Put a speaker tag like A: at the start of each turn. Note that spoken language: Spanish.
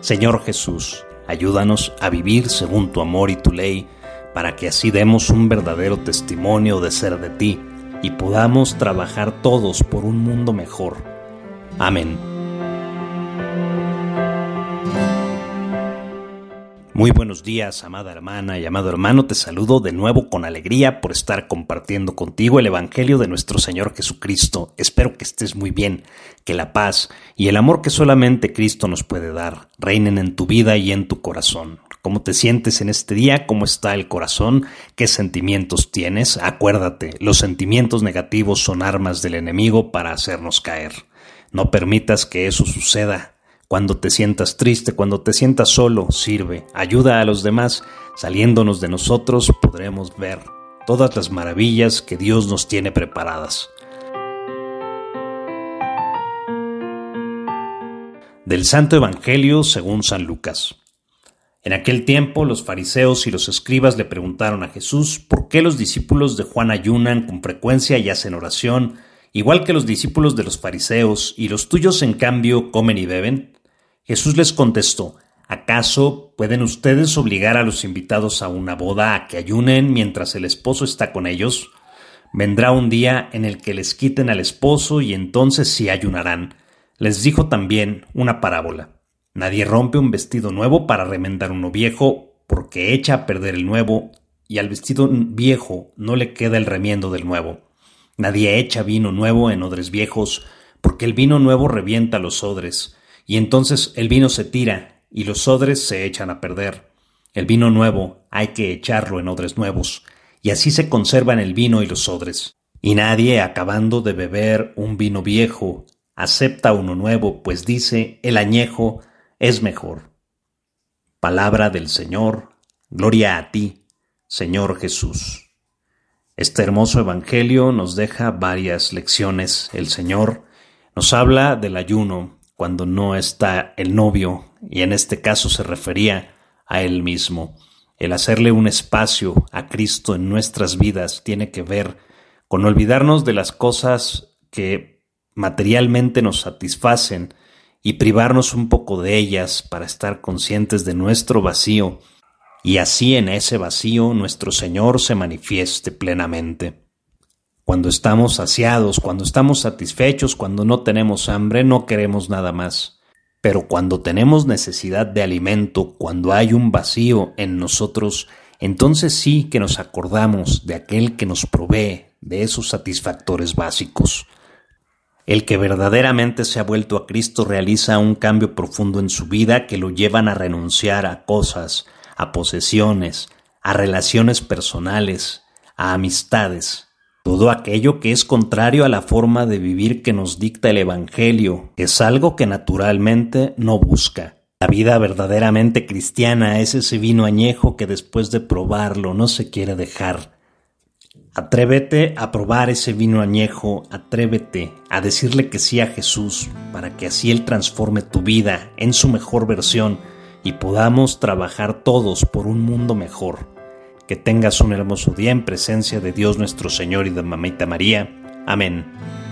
A: Señor Jesús, ayúdanos a vivir según tu amor y tu ley, para que así demos un verdadero testimonio de ser de ti y podamos trabajar todos por un mundo mejor. Amén. Muy buenos días, amada hermana y amado hermano. Te saludo de nuevo con alegría por estar compartiendo contigo el Evangelio de nuestro Señor Jesucristo. Espero que estés muy bien, que la paz y el amor que solamente Cristo nos puede dar reinen en tu vida y en tu corazón. ¿Cómo te sientes en este día? ¿Cómo está el corazón? ¿Qué sentimientos tienes? Acuérdate, los sentimientos negativos son armas del enemigo para hacernos caer. No permitas que eso suceda. Cuando te sientas triste, cuando te sientas solo, sirve, ayuda a los demás. Saliéndonos de nosotros podremos ver todas las maravillas que Dios nos tiene preparadas. Del Santo Evangelio según San Lucas. En aquel tiempo los fariseos y los escribas le preguntaron a Jesús por qué los discípulos de Juan ayunan con frecuencia y hacen oración, igual que los discípulos de los fariseos, y los tuyos en cambio comen y beben. Jesús les contestó: ¿acaso pueden ustedes obligar a los invitados a una boda a que ayunen mientras el esposo está con ellos? Vendrá un día en el que les quiten al esposo y entonces sí ayunarán. Les dijo también una parábola. Nadie rompe un vestido nuevo para remendar uno viejo, porque echa a perder el nuevo, y al vestido viejo no le queda el remiendo del nuevo. Nadie echa vino nuevo en odres viejos, porque el vino nuevo revienta los odres, y entonces el vino se tira, y los odres se echan a perder. El vino nuevo hay que echarlo en odres nuevos, y así se conservan el vino y los odres. Y nadie, acabando de beber un vino viejo, acepta uno nuevo, pues dice: el añejo es mejor. Palabra del Señor. Gloria a ti, Señor Jesús. Este hermoso evangelio nos deja varias lecciones. El Señor nos habla del ayuno cuando no está el novio, y en este caso se refería a Él mismo. El hacerle un espacio a Cristo en nuestras vidas tiene que ver con olvidarnos de las cosas que materialmente nos satisfacen y privarnos un poco de ellas para estar conscientes de nuestro vacío, y así en ese vacío nuestro Señor se manifieste plenamente. Cuando estamos saciados, cuando estamos satisfechos, cuando no tenemos hambre, no queremos nada más. Pero cuando tenemos necesidad de alimento, cuando hay un vacío en nosotros, entonces sí que nos acordamos de aquel que nos provee de esos satisfactores básicos. El que verdaderamente se ha vuelto a Cristo realiza un cambio profundo en su vida que lo llevan a renunciar a cosas, a posesiones, a relaciones personales, a amistades. Todo aquello que es contrario a la forma de vivir que nos dicta el Evangelio, es algo que naturalmente no busca. La vida verdaderamente cristiana es ese vino añejo que después de probarlo no se quiere dejar. Atrévete a probar ese vino añejo, atrévete a decirle que sí a Jesús, para que así Él transforme tu vida en su mejor versión y podamos trabajar todos por un mundo mejor. Que tengas un hermoso día en presencia de Dios nuestro Señor y de Mamita María. Amén.